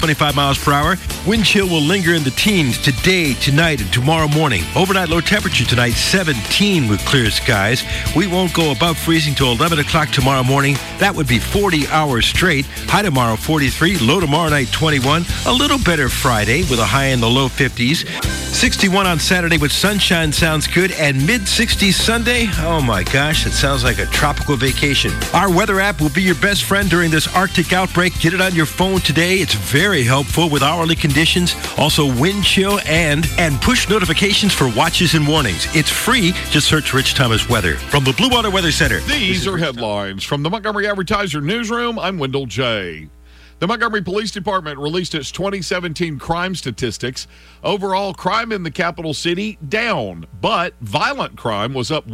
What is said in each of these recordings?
25 miles per hour. Wind chill will linger in the teens today, tonight, and tomorrow morning. Overnight low temperature tonight, 17 with clear skies. We won't go above freezing till 11 o'clock tomorrow morning. That would be 40 hours straight. High tomorrow, 43. Low tomorrow night, 21. A little better Friday with a high in the low 50s. 61 on Saturday with sunshine sounds good. And mid-60s Sunday. Oh my gosh, it sounds like a tropical vacation. Our weather app will be your best friend during this Arctic outbreak. Get it on your phone today. It's very helpful with hourly conditions, also wind chill and push notifications for watches and warnings. It's free. Just search Rich Thomas Weather. From the Blue Water Weather Center. These are headlines from the Montgomery Advertiser Newsroom. I'm Wendell J. The Montgomery Police Department released its 2017 crime statistics. Overall, crime in the capital city down, but violent crime was up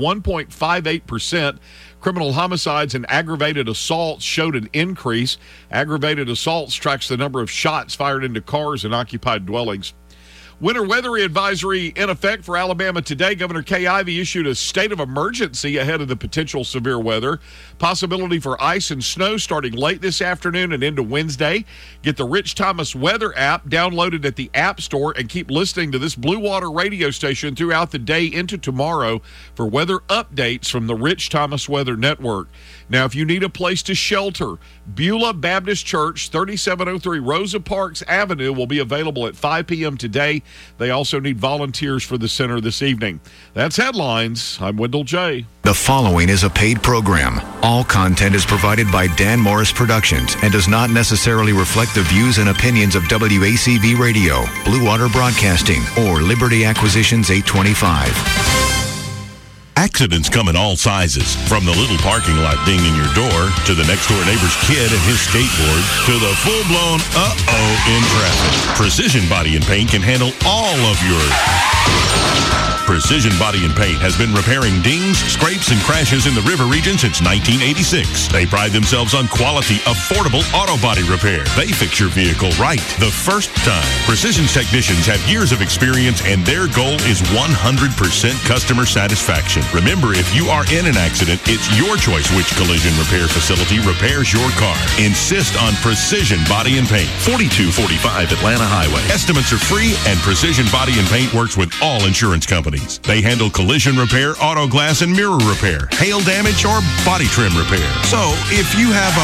1.58%. Criminal homicides and aggravated assaults showed an increase. Aggravated assaults tracks the number of shots fired into cars and occupied dwellings. Winter weather advisory in effect for Alabama today. Governor Kay Ivey issued a state of emergency ahead of the potential severe weather. Possibility for ice and snow starting late this afternoon and into Wednesday. Get the Rich Thomas Weather app downloaded at the App Store and keep listening to this Blue Water radio station throughout the day into tomorrow for weather updates from the Rich Thomas Weather Network. Now, if you need a place to shelter, Beulah Baptist Church, 3703 Rosa Parks Avenue will be available at 5 p.m. today. They also need volunteers for the center this evening. That's headlines. I'm Wendell J. The following is a paid program. All content is provided by Dan Morris Productions and does not necessarily reflect the views and opinions of WACV Radio, Blue Water Broadcasting, or Liberty Acquisitions 825. Accidents come in all sizes, from the little parking lot dinging your door, to the next-door neighbor's kid and his skateboard, to the full-blown uh-oh in traffic. Precision Body and Paint can handle all of your... Precision Body and Paint has been repairing dings, scrapes, and crashes in the river region since 1986. They pride themselves on quality, affordable auto body repair. They fix your vehicle right the first time. Precision's technicians have years of experience, and their goal is 100% customer satisfaction. Remember, if you are in an accident, it's your choice which collision repair facility repairs your car. Insist on Precision Body and Paint, 4245 Atlanta Highway. Estimates are free, and Precision Body and Paint works with all insurance companies. They handle collision repair, auto glass, and mirror repair, hail damage, or body trim repair. So, if you have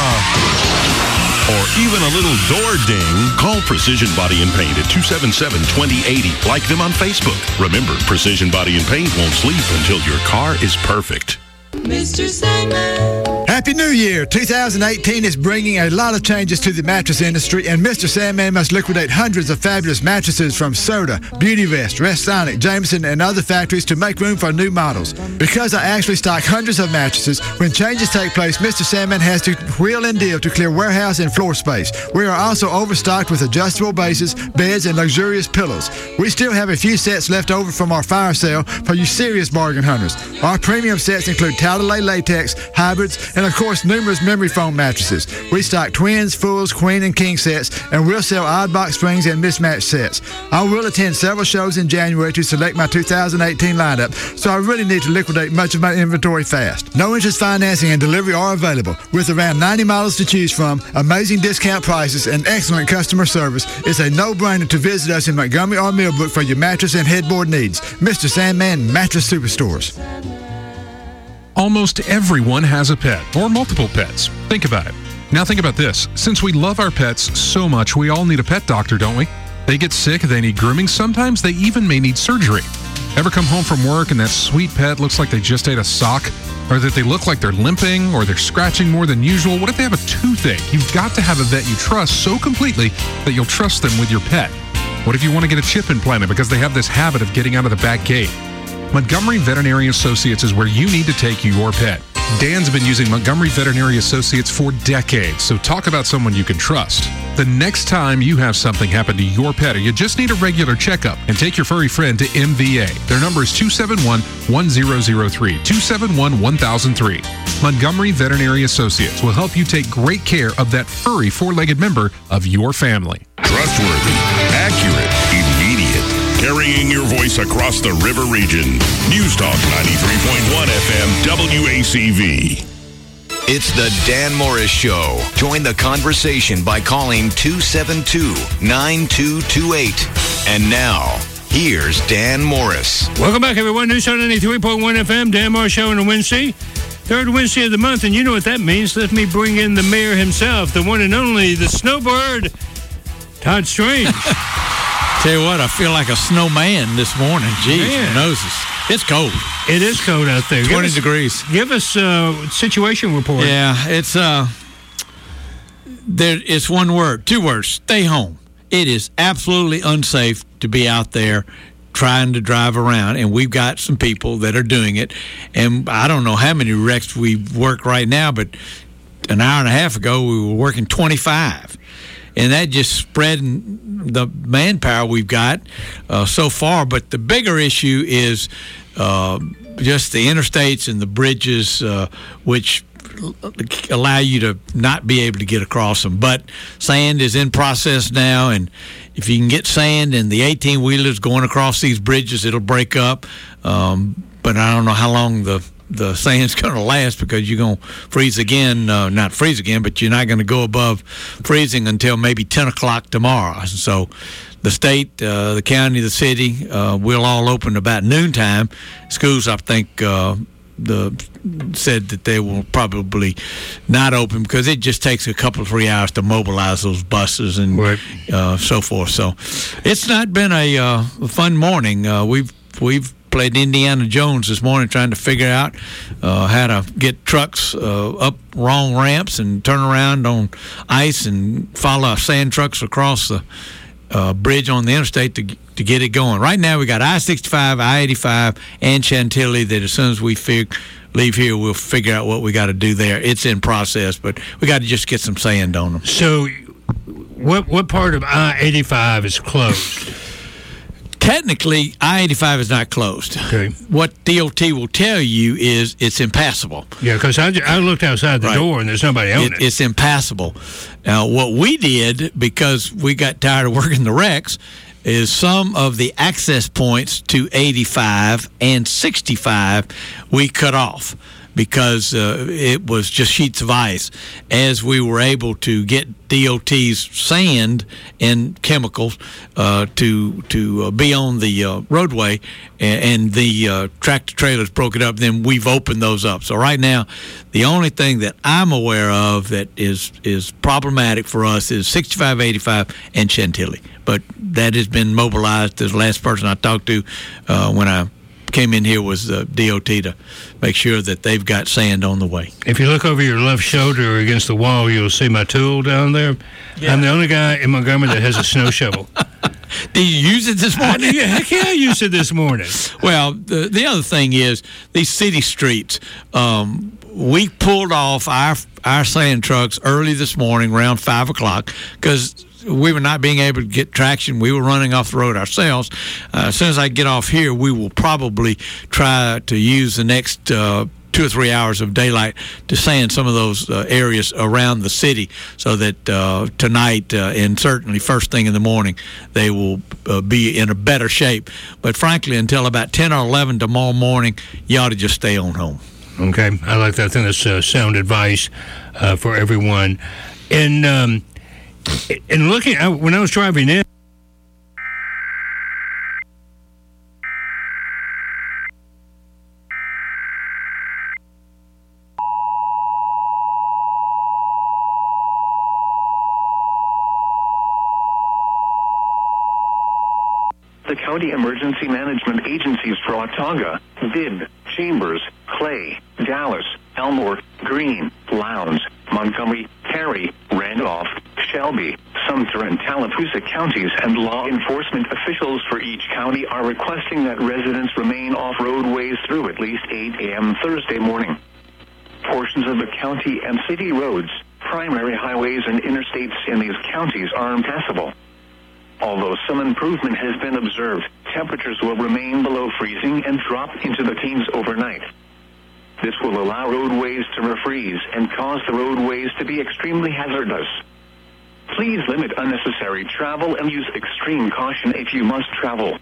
or even a little door ding, call Precision Body and Paint at 277-2080. Like them on Facebook. Remember, Precision Body and Paint won't sleep until your car is perfect. Mr. Sandman. Happy New Year! 2018 is bringing a lot of changes to the mattress industry, and Mr. Sandman must liquidate hundreds of fabulous mattresses from Soda, Beauty Vest, Restonic, Jameson, and other factories to make room for new models. Because I actually stock hundreds of mattresses, when changes take place, Mr. Sandman has to wheel and deal to clear warehouse and floor space. We are also overstocked with adjustable bases, beds, and luxurious pillows. We still have a few sets left over from our fire sale for you serious bargain hunters. Our premium sets include Talalay latex, hybrids, and of course numerous memory foam mattresses. We stock twins, fulls, queen, and king sets, and we'll sell odd box springs and mismatched sets. I will attend several shows in January to select my 2018 lineup, so I really need to liquidate much of my inventory fast. No interest financing and delivery are available. With around 90 models to choose from, amazing discount prices, and excellent customer service, it's a no-brainer to visit us in Montgomery or Millbrook for your mattress and headboard needs. Mr. Sandman Mattress Superstores. Almost everyone has a pet, or multiple pets. Think about it. Now think about this. Since we love our pets so much, we all need a pet doctor, don't we? They get sick, they need grooming, sometimes they even may need surgery. Ever come home from work and that sweet pet looks like they just ate a sock? Or that they look like they're limping, or they're scratching more than usual? What if they have a toothache? You've got to have a vet you trust so completely that you'll trust them with your pet. What if you want to get a chip implanted because they have this habit of getting out of the back gate? Montgomery Veterinary Associates is where you need to take your pet. Dan's been using Montgomery Veterinary Associates for decades, so talk about someone you can trust. The next time you have something happen to your pet or you just need a regular checkup, and take your furry friend to MVA. Their number is 271-1003, 271-1003. Montgomery Veterinary Associates will help you take great care of that furry four-legged member of your family. Trustworthy, accurate, immediate. Carrying your voice across the river region. News Talk 93.1 FM WACV. It's the Dan Morris Show. Join the conversation by calling 272-9228. And now, here's Dan Morris. Welcome back, everyone. News on 93.1 FM, Dan Morris Show on a Wednesday. Third Wednesday of the month, and you know what that means. Let me bring in the mayor himself, the one and only, the snowbird, Todd Strange. Tell you what, I feel like a snowman this morning. Jeez, my noses. It's cold. It is cold out there. 20 degrees. Give us a situation report. Yeah, it's one word, 2 words, stay home. It is absolutely unsafe to be out there trying to drive around, and we've got some people that are doing it. And I don't know how many wrecks we work right now, but an hour and a half ago we were working 25. And that just spreading the manpower we've got so far. But the bigger issue is just the interstates and the bridges, which allow you to not be able to get across them. But sand is in process now, and if you can get sand and the 18-wheelers going across these bridges, it'll break up. But I don't know how long the sand's going to last, because you're going to freeze again, not freeze again, but you're not going to go above freezing until maybe 10 o'clock tomorrow. So the state, the county, the city, we'll all open about noontime. Schools, I think, said that they will probably not open because it just takes a couple of 3 hours to mobilize those buses and so forth. So it's not been a fun morning. We've played Indiana Jones this morning trying to figure out how to get trucks up wrong ramps and turn around on ice and follow sand trucks across the bridge on the interstate to get it going. Right now we got I-65, I-85, and Chantilly that as soon as we leave here, we'll figure out what we got to do there. It's in process, but we got to just get some sand on them. So what part of I-85 is closed? Technically, I-85 is not closed. Okay. What DOT will tell you is it's impassable. Yeah, because I looked outside the door and there's nobody on it. It's impassable. Now, what we did, because we got tired of working the wrecks, is some of the access points to 85 and 65 we cut off, because it was just sheets of ice. As we were able to get DOT's sand and chemicals to be on the roadway, and the tractor trailers broke it up, then we've opened those up. So right now, the only thing that I'm aware of that is problematic for us is 65, 85, and Chantilly. But that has been mobilized. The last person I talked to when I came in here was the DOT to make sure that they've got sand on the way. If you look over your left shoulder against the wall, you'll see my tool down there. Yeah. I'm the only guy in Montgomery that has a snow shovel. Did you use it this morning? Heck yeah, I used it this morning. Well, the other thing is these city streets. We pulled off our sand trucks early this morning around 5 o'clock because we were not being able to get traction. We were running off the road ourselves. As soon as I get off here, we will probably try to use the next 2 or 3 hours of daylight to sand some of those areas around the city, so that tonight and certainly first thing in the morning, they will be in a better shape. But frankly, until about 10 or 11 tomorrow morning, you ought to just stay on home. Okay, I like that. I think that's sound advice for everyone. And looking, when I was driving in, the County Emergency Management Agencies for Autauga, Bibb, Chambers, Clay, Dallas, Elmore, Greene, Lowndes, Montgomery, Perry, Randolph, Shelby, Sumter, and Tallapoosa counties, and law enforcement officials for each county are requesting that residents remain off roadways through at least 8 a.m. Thursday morning. Portions of the county and city roads, primary highways, and interstates in these counties are impassable. Although some improvement has been observed, temperatures will remain below freezing and drop into the teens overnight. This will allow roadways to refreeze and cause the roadways to be extremely hazardous. Please limit unnecessary travel and use extreme caution if you must travel.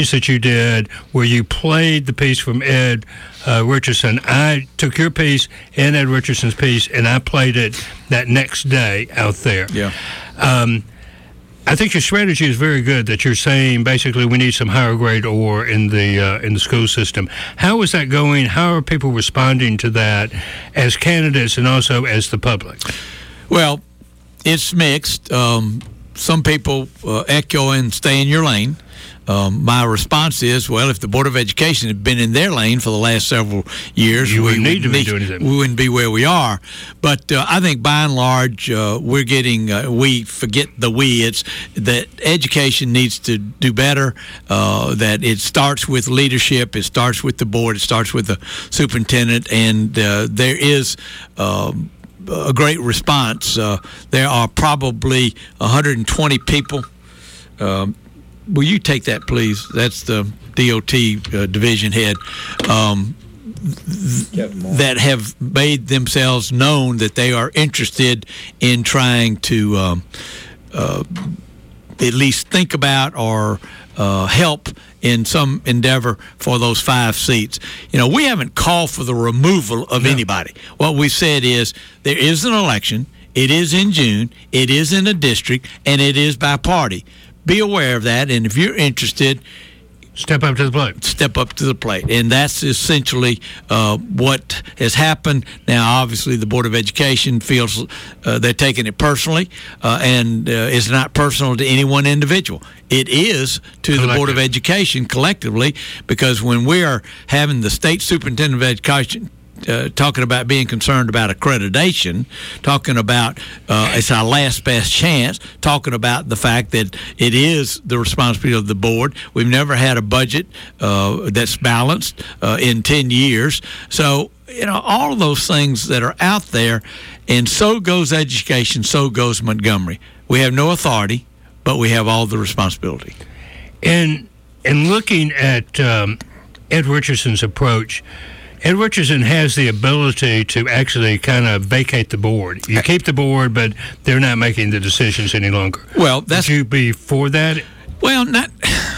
piece that you did where you played the piece from Ed Richardson. I took your piece and Ed Richardson's piece, and I played it that next day out there. Yeah. I think your strategy is very good, that you're saying basically we need some higher grade ore in the school system. How is that going? How are people responding to that as candidates and also as the public? Well, it's mixed. Some people echo and stay in your lane. My response is, well, if the Board of Education had been in their lane for the last several years, we wouldn't be where we are. But I think by and large, we're getting, we forget the we, it's that education needs to do better, that it starts with leadership, it starts with the board, it starts with the superintendent, and there is a great response. There are probably 120 people. Will you take that, please? That's the DOT division head. That have made themselves known that they are interested in trying to at least think about or help in some endeavor for those 5 seats. You know, we haven't called for the removal of anybody. What we said is there is an election. It is in June. It is in a district, and it is by party. Be aware of that, and if you're interested, step up to the plate. Step up to the plate, and that's essentially what has happened. Now, obviously, the Board of Education feels they're taking it personally, and it's not personal to any one individual. It is to the Board of Education collectively, because when we are having the state superintendent of education talking about being concerned about accreditation, talking about it's our last best chance, talking about the fact that it is the responsibility of the board. We've never had a budget that's balanced in 10 years. So, you know, all of those things that are out there, and so goes education, so goes Montgomery. We have no authority, but we have all the responsibility. And looking at Ed Richardson's approach, Ed Richardson has the ability to actually kind of vacate the board. You keep the board, but they're not making the decisions any longer. Well, would you be for that? Well, not.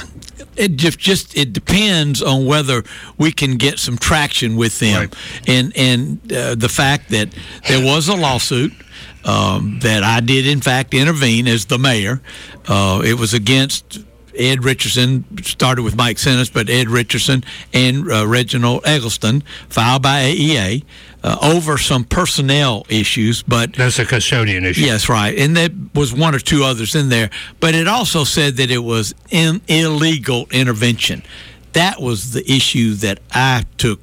It it depends on whether we can get some traction with them, right. and the fact that there was a lawsuit that I did in fact intervene as the mayor. It was against Ed Richardson, started with Mike Sinis, but Ed Richardson and Reginald Eggleston, filed by AEA over some personnel issues. But that's a custodian issue. Yes, right. And there was 1 or 2 others in there. But it also said that it was illegal intervention. That was the issue that I took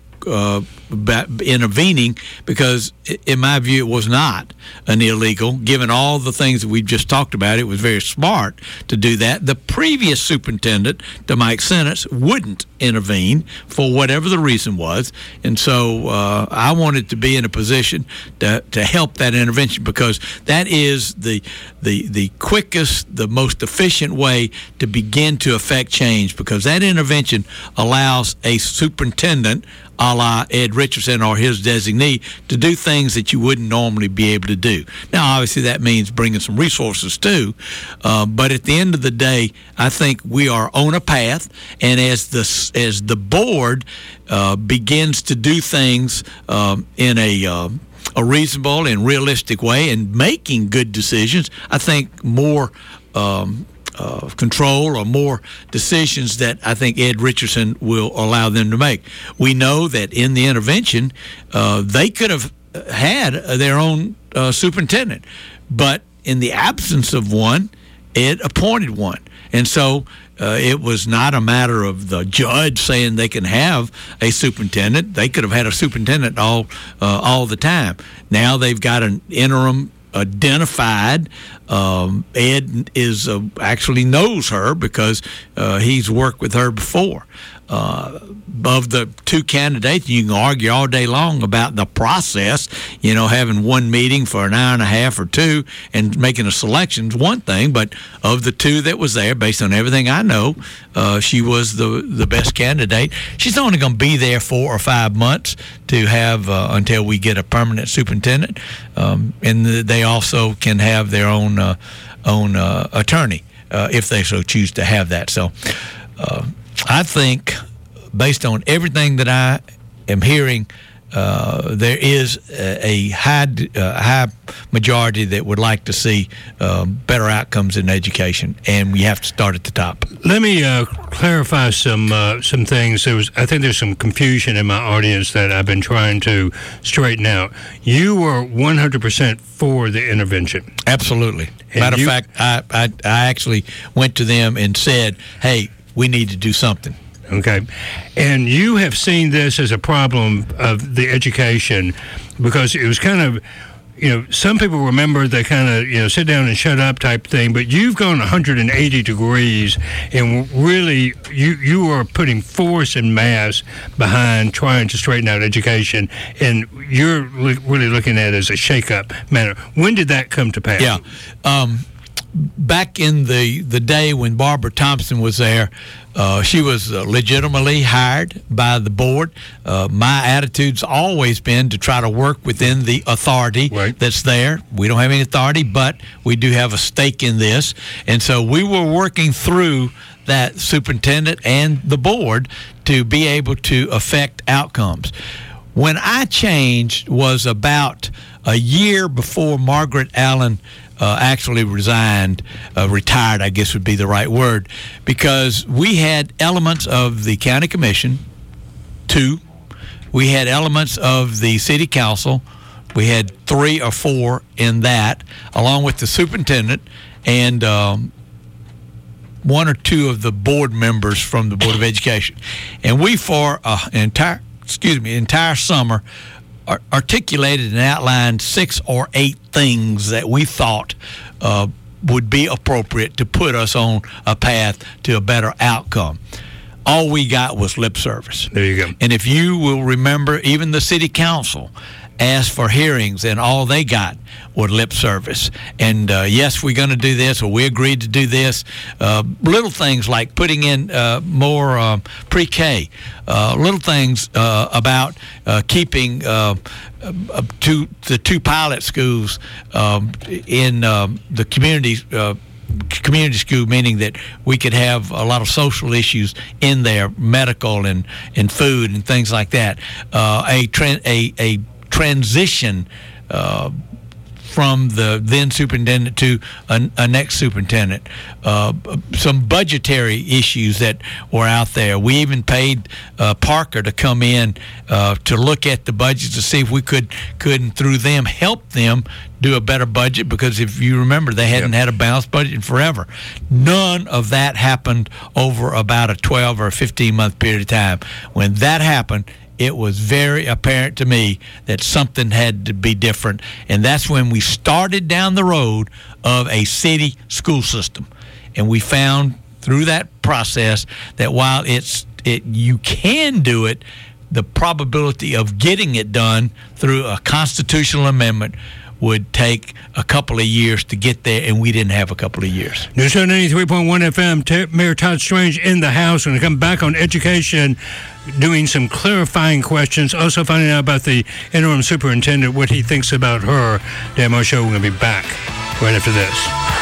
about intervening, because in my view it was not an illegal, given all the things that we've just talked about. It was very smart to do that. The previous superintendent, to Mike Sinis, wouldn't intervene for whatever the reason was, and so I wanted to be in a position to help that intervention, because that is the quickest, the most efficient way to begin to affect change, because that intervention allows a superintendent a la Ed Richardson or his designee to do things that you wouldn't normally be able to do. Now, obviously, that means bringing some resources too, but at the end of the day, I think we are on a path, and as the board begins to do things in a reasonable and realistic way and making good decisions, I think more control or more decisions that I think Ed Richardson will allow them to make. We know that in the intervention, they could have had their own superintendent, but in the absence of one, Ed appointed one. And so it was not a matter of the judge saying they can have a superintendent. They could have had a superintendent all the time. Now they've got an interim identified. Ed is actually knows her because he's worked with her before. Of the 2 candidates, you can argue all day long about the process. You know, having one meeting for an hour and a half or 2 and making a selection is one thing, but of the 2 that was there, based on everything I know, she was the best candidate. She's only going to be there 4 or 5 months to have until we get a permanent superintendent, and they also can have their own attorney if they so choose to have that. So I think, based on everything that I am hearing, there is a high majority that would like to see better outcomes in education, and we have to start at the top. Let me clarify some things. I think there's some confusion in my audience that I've been trying to straighten out. You were 100% for the intervention. Absolutely. Matter of fact, I actually went to them and said, hey, we need to do something. Okay. And you have seen this as a problem of the education because it was kind of, some people remember the kind of, sit down and shut up type thing, but you've gone 180 degrees and really you are putting force and mass behind trying to straighten out education, and you're really looking at it as a shake-up manner. When did that come to pass? Yeah. Back in the day when Barbara Thompson was there, she was legitimately hired by the board. My attitude's always been to try to work within the authority that's there. We don't have any authority, but we do have a stake in this. And so we were working through that superintendent and the board to be able to affect outcomes. When I changed was about a year before Margaret Allen actually retired, I guess would be the right word, because we had elements of the county commission, 2. We had elements of the city council. We had 3 or 4 in that, along with the superintendent and 1 or 2 of the board members from the Board of Education. And we, for an entire summer, articulated and outlined 6 or 8 things that we thought would be appropriate to put us on a path to a better outcome. All we got was lip service. There you go. And if you will remember, even the city council asked for hearings, and all they got was lip service. And yes, we're going to do this, or we agreed to do this. Little things like putting in more pre-K. Little things about keeping the 2 pilot schools in the community school, meaning that we could have a lot of social issues in there, medical and food and things like that. A transition from the then superintendent to a next superintendent. Some budgetary issues that were out there. We even paid Parker to come in to look at the budgets to see if we could through them help them do a better budget, because if you remember, they hadn't had a balanced budget in forever. None of that happened over about a 12 or 15-month period of time. When that happened, it was very apparent to me that something had to be different, and that's when we started down the road of a city school system. And we found through that process that while you can do it, the probability of getting it done through a constitutional amendment would take a couple of years to get there, and we didn't have a couple of years. News Show 93.1 FM, Mayor Todd Strange in the house. When we come back on education, doing some clarifying questions, also finding out about the interim superintendent, what he thinks about her. Dan Morris Show, we're going to be back right after this.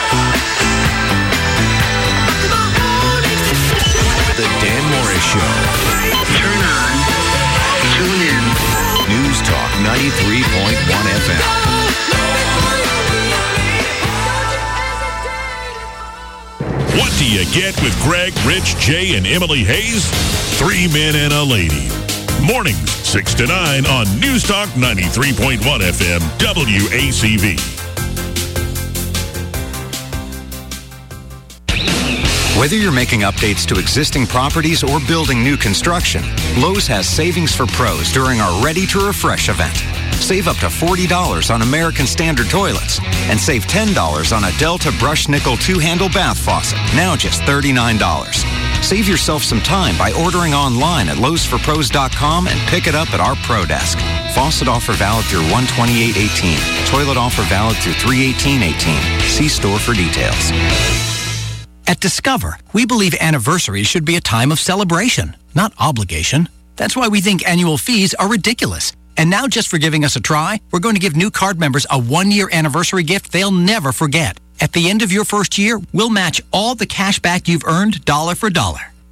The Dan Morris Show. Turn on. Tune in. News Talk 93.1 FM. What do you get with Greg, Rich, Jay, and Emily Hayes? 3 men and a lady. Mornings, 6 to 9 on News Talk 93.1 FM, WACV. Whether you're making updates to existing properties or building new construction, Lowe's has savings for pros during our Ready to Refresh event. Save up to $40 on American Standard toilets and save $10 on a Delta Brush Nickel 2-handle bath faucet, now just $39. Save yourself some time by ordering online at lowesforpros.com and pick it up at our Pro Desk. Faucet offer valid through 1/28/18. Toilet offer valid through 3/18/18. See store for details. At Discover, we believe anniversaries should be a time of celebration, not obligation. That's why we think annual fees are ridiculous. And now, just for giving us a try, we're going to give new card members a 1-year anniversary gift they'll never forget. At the end of your first year, we'll match all the cash back you've earned dollar for dollar.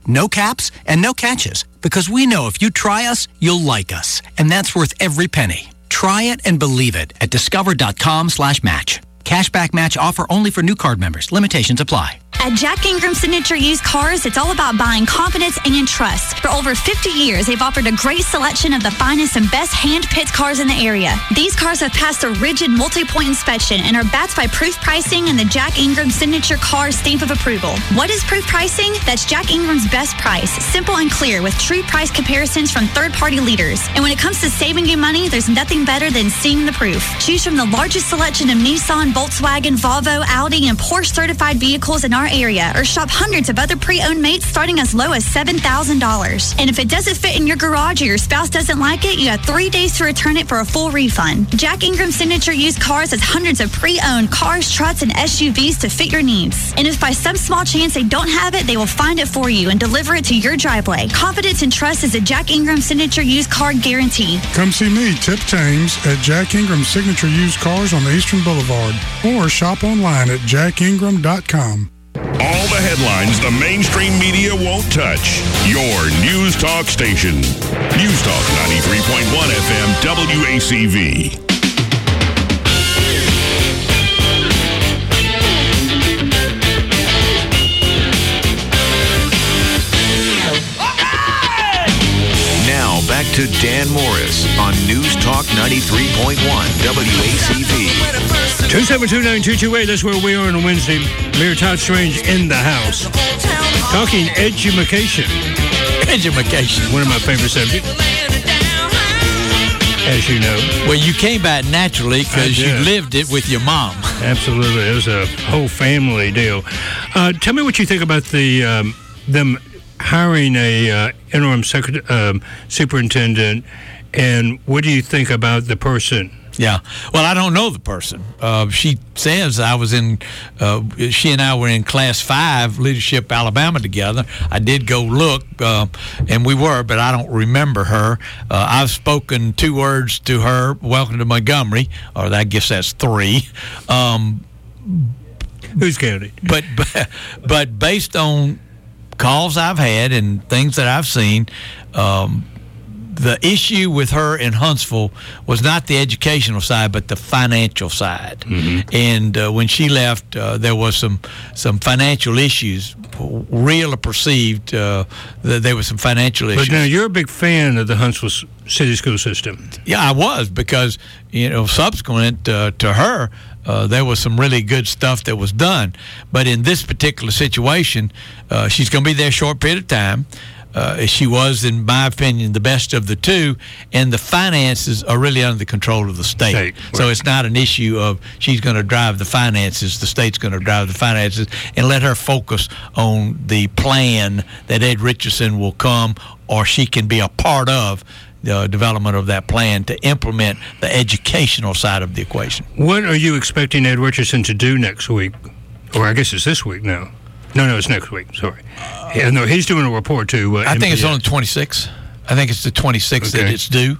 no caps, and no catches. Because we know if you try us, you'll like us. And that's worth every penny. Try it and believe it at discover.com/match. Cashback match offer only for new card members. Limitations apply. At Jack Ingram Signature Used Cars, it's all about buying confidence and trust. For over 50 years, they've offered a great selection of the finest and best hand-picked cars in the area. These cars have passed a rigid multi-point inspection and are backed by proof pricing and the Jack Ingram Signature Car stamp of approval. What is proof pricing? That's Jack Ingram's best price, simple and clear, with true price comparisons from third-party leaders. And when it comes to saving you money, there's nothing better than seeing the proof. Choose from the largest selection of Nissan, Volkswagen, Volvo, Audi, and Porsche certified vehicles in our area, or shop hundreds of other pre-owned mates starting as low as $7,000. And if it doesn't fit in your garage or your spouse doesn't like it, you have 3 days to return it for a full refund. Jack Ingram Signature Used Cars has hundreds of pre-owned cars, trucks, and SUVs to fit your needs. And if by some small chance they don't have it, they will find it for you and deliver it to your driveway. Confidence and trust is a Jack Ingram Signature Used Car guarantee. Come see me, Tip Thames, at Jack Ingram Signature Used Cars on the Eastern Boulevard, or shop online at jackingram.com. All the headlines the mainstream media won't touch. Your News Talk station. News Talk 93.1 FM WACV. Now back to Dan Morris on News Talk 93.1 WACV. 2729228, that's where we are on a Wednesday. Mayor Todd Strange in the house. Talking education. Education. One of my favorite subjects, as you know. Well, you came back naturally because you lived it with your mom. Absolutely. It was a whole family deal. Tell me what you think about the them hiring a interim superintendent, and what do you think about the person? Yeah. Well, I don't know the person. She says I was in, she and I were in Class 5 Leadership Alabama together. I did go look, and we were, but I don't remember her. I've spoken 2 words to her, welcome to Montgomery, or I guess that's 3. Who's counting? But based on calls I've had and things that I've seen, the issue with her in Huntsville was not the educational side, but the financial side. Mm-hmm. And when she left, there was some financial issues, real or perceived. That there was some financial issues. But now you're a big fan of the Huntsville city school system. Yeah, I was, because subsequent to her, there was some really good stuff that was done. But in this particular situation, she's going to be there a short period of time. She was, in my opinion, the best of the 2, and the finances are really under the control of the state. Right. So it's not an issue of she's going to drive the finances, the state's going to drive the finances, and let her focus on the plan that Ed Richardson will come, or she can be a part of the development of that plan to implement the educational side of the equation. What are you expecting Ed Richardson to do next week? Or I guess it's this week now. No, it's next week. Sorry. No, he's doing a report to I think it's on the 26th. I think it's the 26th that it's due.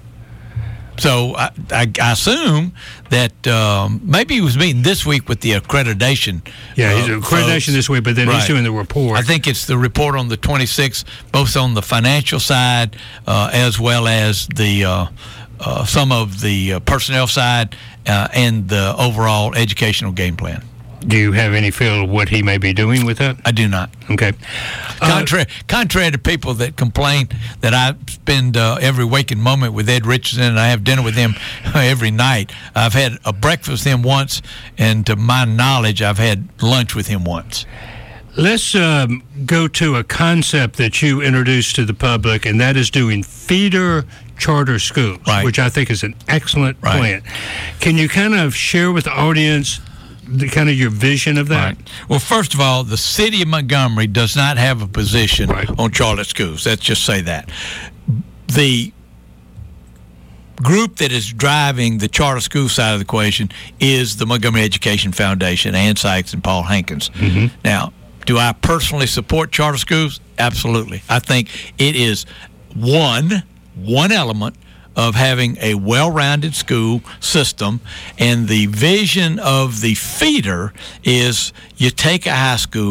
So I assume that maybe he was meeting this week with the accreditation. Yeah, he's accreditation this week, but then he's doing the report. I think it's the report on the 26th, both on the financial side as well as the some of the personnel side and the overall educational game plan. Do you have any feel of what he may be doing with that? I do not. Okay. Contrary to people that complain that I spend every waking moment with Ed Richardson and I have dinner with him every night, I've had a breakfast with him once, and to my knowledge, I've had lunch with him once. Let's go to a concept that you introduced to the public, and that is doing feeder charter schools, which I think is an excellent plan. Can you kind of share with the audience kind of your vision of that? Right. Well, first of all, the city of Montgomery does not have a position on charter schools. Let's just say that. The group that is driving the charter school side of the equation is the Montgomery Education Foundation, Ann Sykes and Paul Hankins. Mm-hmm. Now, do I personally support charter schools? Absolutely. I think it is one element of having a well-rounded school system, and the vision of the feeder is you take a high school,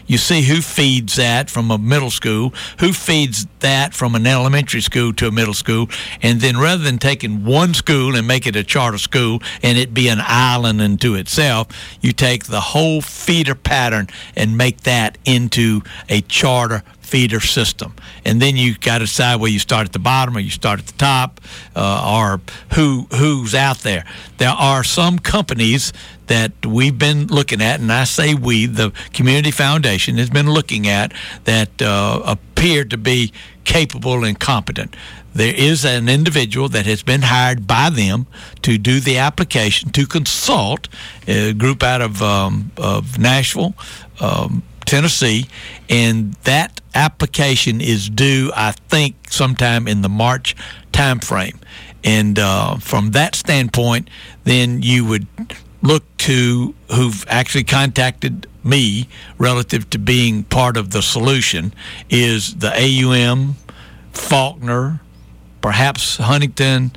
You see who feeds that from a middle school, who feeds that from an elementary school to a middle school, and then rather than taking one school and make it a charter school and it be an island unto itself, you take the whole feeder pattern and make that into a charter feeder system. And then you got to decide whether you start at the bottom or you start at the top, or who's out there. There are some companies that we've been looking at, and I say we, the Community Foundation has been looking at, that appear to be capable and competent. There is an individual that has been hired by them to do the application, to consult, a group out of Nashville, Tennessee, and that application is due, I think, sometime in the March timeframe. And from that standpoint, then you would look to who've actually contacted me relative to being part of the solution is the AUM, Faulkner, perhaps Huntington,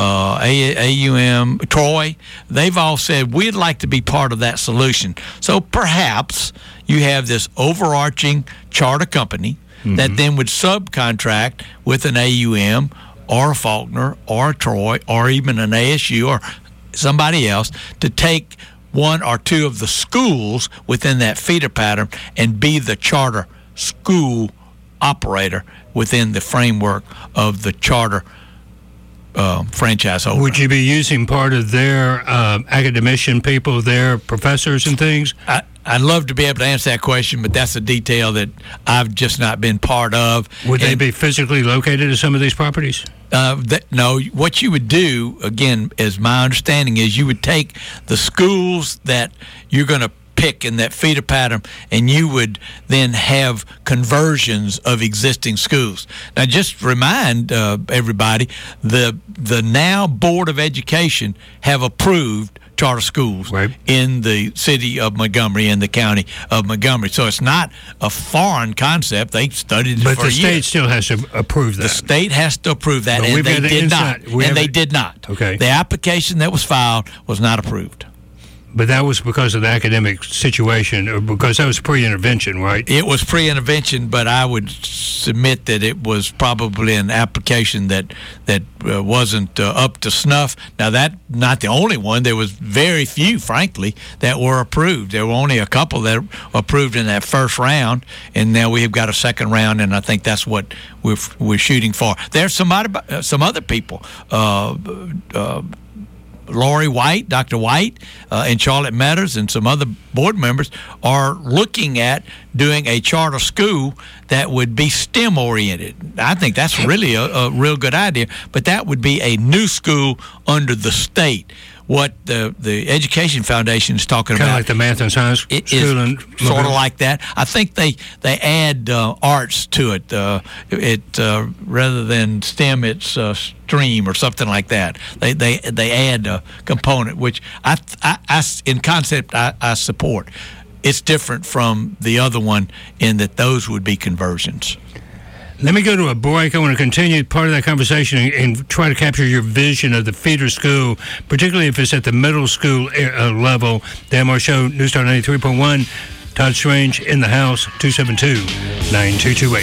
AUM, Troy. They've all said, we'd like to be part of that solution. So perhaps you have this overarching charter company that then would subcontract with an AUM or a Faulkner or a Troy or even an ASU or somebody else to take one or two of the schools within that feeder pattern and be the charter school operator within the framework of the charter franchise holder. Would you be using part of their academician people, their professors and things? I'd love to be able to answer that question, but that's a detail that I've just not been part of. Would they be physically located at some of these properties? No. What you would do, again, as my understanding is, you would take the schools that you're going to pick in that feeder pattern, and you would then have conversions of existing schools. Now, just remind everybody, the now Board of Education have approved charter schools in the city of Montgomery and the county of Montgomery. So it's not a foreign concept. They studied it for a year. But the state still has to approve that. The state has to approve that, and they did not. And they did not. Okay. The application that was filed was not approved. But that was because of the academic situation, or because that was pre-intervention, right? It was pre-intervention, but I would submit that it was probably an application that wasn't up to snuff. Now, that's not the only one. There was very few, frankly, that were approved. There were only a couple that were approved in that first round, and now we have got a second round, and I think that's what we're shooting for. There's some other people. Lori White, Dr. White, and Charlotte Meadows, and some other board members are looking at doing a charter school that would be STEM-oriented. I think that's really a real good idea, but that would be a new school under the state. What the Education Foundation is talking about, kind of like the math and science school, sort of like that. I think they add arts to it. Rather than STEM, it's STREAM or something like that. They add a component, which I in concept I support. It's different from the other one in that those would be conversions. Let me go to a break. I want to continue part of that conversation and try to capture your vision of the feeder school, particularly if it's at the middle school level. Dan Morris Show, News Talk 93.1. Todd Strange in the house, 272-9228.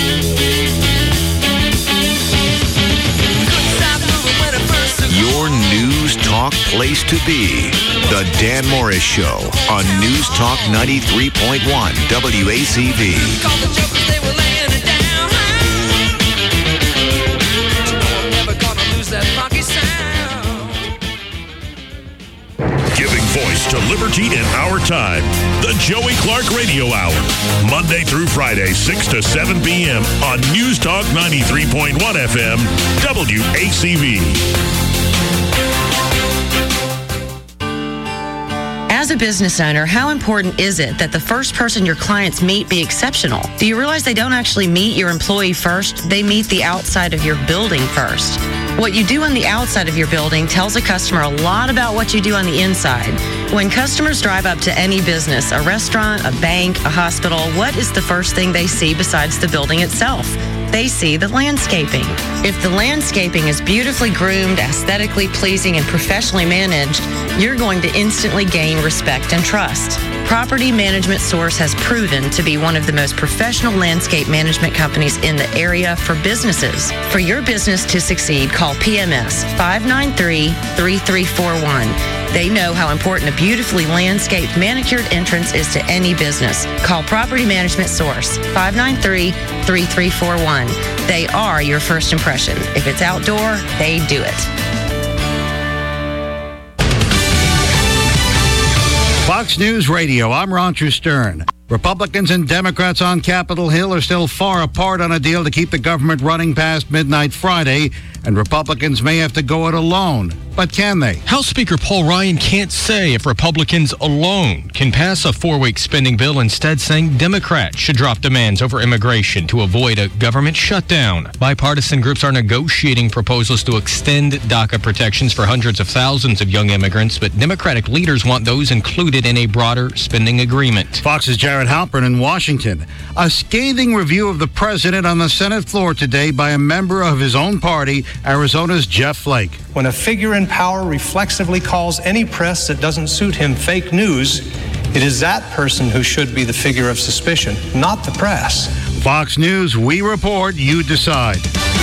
Your News Talk place to be. The Dan Morris Show on News Talk 93.1 WACV. Giving voice to liberty in our time. The Joey Clark Radio Hour. Monday through Friday, 6 to 7 p.m. on News Talk 93.1 FM, WACV. As a business owner, how important is it that the first person your clients meet be exceptional? Do you realize they don't actually meet your employee first? They meet the outside of your building first. What you do on the outside of your building tells a customer a lot about what you do on the inside. When customers drive up to any business, a restaurant, a bank, a hospital, what is the first thing they see besides the building itself? They see the landscaping. If the landscaping is beautifully groomed, aesthetically pleasing, and professionally managed, you're going to instantly gain respect and trust. Property Management Source has proven to be one of the most professional landscape management companies in the area for businesses. For your business to succeed, call PMS 593-3341. They know how important a beautifully landscaped, manicured entrance is to any business. Call Property Management Source 593-3341. They are your first impression. If it's outdoor, they do it. Fox News Radio, I'm Roger Stern. Republicans and Democrats on Capitol Hill are still far apart on a deal to keep the government running past midnight Friday, and Republicans may have to go it alone. But can they? House Speaker Paul Ryan can't say if Republicans alone can pass a 4-week spending bill, instead saying Democrats should drop demands over immigration to avoid a government shutdown. Bipartisan groups are negotiating proposals to extend DACA protections for hundreds of thousands of young immigrants, but Democratic leaders want those included in a broader spending agreement. Fox's Jared Halpern in Washington. A scathing review of the president on the Senate floor today by a member of his own party, Arizona's Jeff Flake. When a figure in power reflexively calls any press that doesn't suit him fake news, it is that person who should be the figure of suspicion, not the press. Fox News, we report, you decide.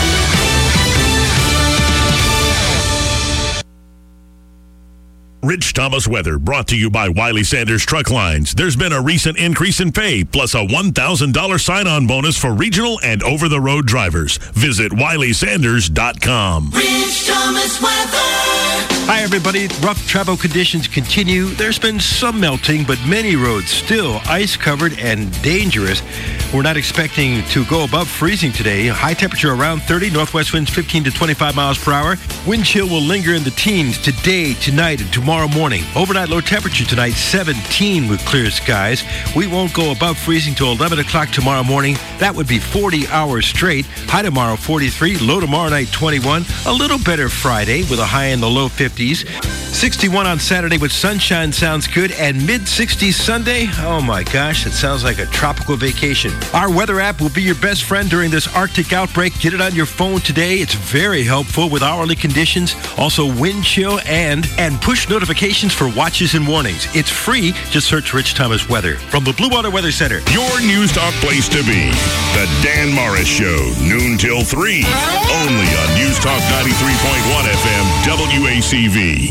Rich Thomas weather brought to you by Wiley Sanders Truck Lines. There's been a recent increase in pay, plus a $1,000 sign-on bonus for regional and over-the-road drivers. Visit WileySanders.com. Rich Thomas weather. Hi, everybody. Rough travel conditions continue. There's been some melting, but many roads still ice-covered and dangerous. We're not expecting to go above freezing today. High temperature around 30, northwest winds 15 to 25 miles per hour. Wind chill will linger in the teens today, tonight, and tomorrow morning. Overnight low temperature tonight, 17 with clear skies. We won't go above freezing till 11 o'clock tomorrow morning. That would be 40 hours straight. High tomorrow, 43. Low tomorrow night, 21. A little better Friday with a high in the low 50s. 61 on Saturday with sunshine sounds good. And mid-60s Sunday. Oh my gosh, it sounds like a tropical vacation. Our weather app will be your best friend during this Arctic outbreak. Get it on your phone today. It's very helpful with hourly conditions. Also wind chill and push notifications for watches and warnings. It's free. Just search Rich Thomas Weather. From the Blue Water Weather Center. Your News Talk place to be. The Dan Morris Show, noon till 3. Only on News Talk 93.1 FM, WACV.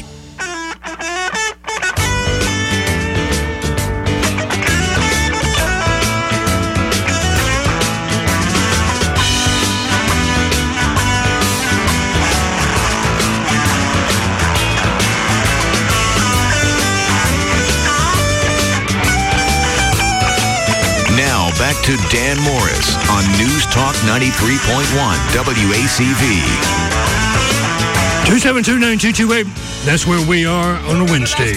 Back to Dan Morris on News Talk 93.1 WACV. 272-9228. That's where we are on a Wednesday.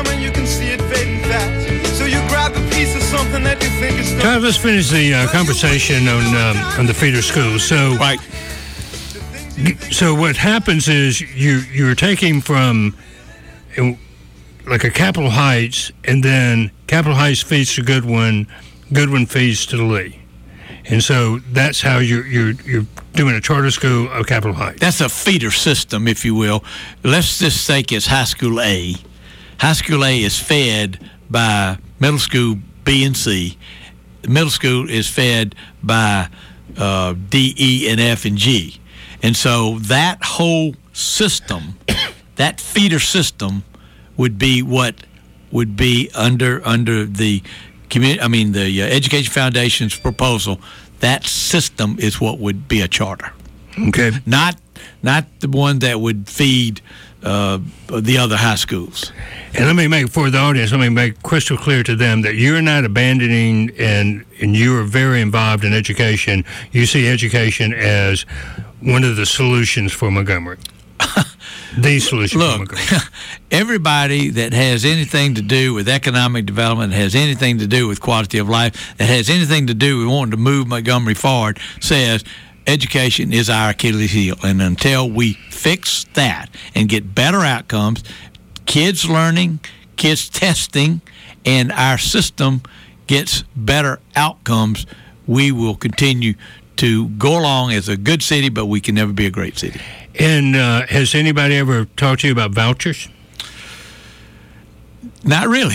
Todd, let's finish the conversation on the feeder schools. So, right. So what happens is you're taking from like a Capitol Heights, and then Capitol Heights feeds to Goodwin feeds to the Lee. And so that's how you're doing a charter school of Capitol Heights. That's a feeder system, if you will. Let's just think it's High School A. High School A is fed by Middle School B and C. The middle school is fed by D, E, and F, and G. And so that whole system, that feeder system, would be what would be under the the Education Foundation's proposal. That system is what would be a charter. Okay. Not the one that would feed the other high schools. And let me make crystal clear to them that you're not abandoning and you are very involved in education. You see education as one of the solutions for Montgomery. The solution. Look, everybody that has anything to do with economic development, has anything to do with quality of life, that has anything to do with wanting to move Montgomery forward, says education is our Achilles heel. And until we fix that and get better outcomes, kids learning, kids testing, and our system gets better outcomes, we will continue to go along as a good city, but we can never be a great city. And has anybody ever talked to you about vouchers? Not really.